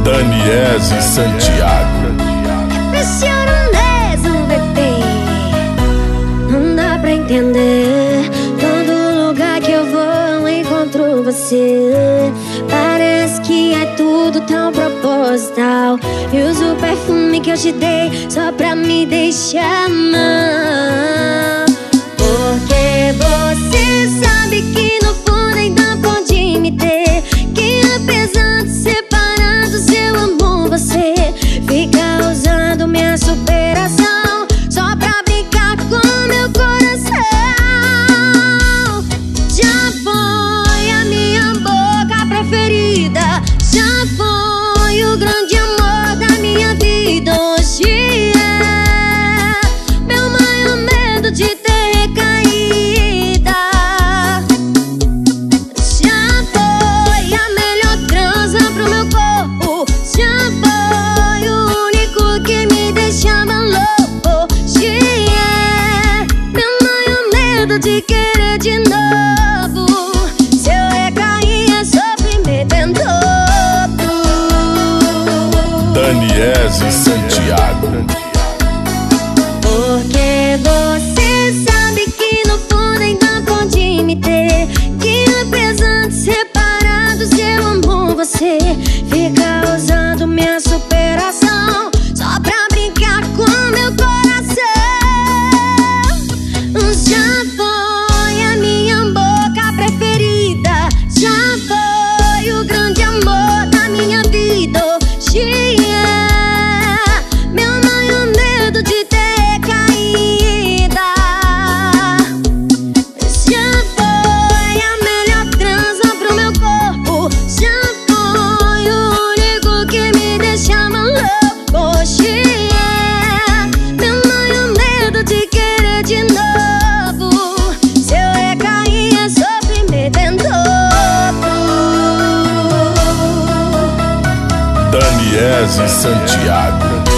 Daniese Santiago. Impressiona mesmo, bebê. Não dá pra entender. Todo lugar que eu vou encontro você. Parece que é tudo tão proposital. E uso o perfume que eu te dei só pra me deixar amar. Porque você sabe que no fundo ainda pode me ter. Que apesar de separados eu amo você. Fica usando minha superação só pra brincar com meu coração. Já foi a minha boca preferida. Já foi o grande amor da minha vida. Hoje é meu maior medo de ter recaída. Já foi a melhor transa pro meu corpo. Já foi o único que me deixava louco. Hoje é meu maior medo de querer de novo. Se eu recair é sofrimento em dobro. Daniese Santiago. Porque você sabe que no fundo ainda pode me ter. Que apesar de separados eu amo você. Fica usando minha superação só pra brincar com meu coração. Já foi a minha boca preferida. Já foi o grande amor da minha vida. Hoje é meu maior medo de ter caída. Já foi a melhor transa pro meu corpo. Já foi o único que me deixava louco. Hoje é meu maior medo de querer de novo. Se eu recair é sofrimento em dobro. Daniese Santiago.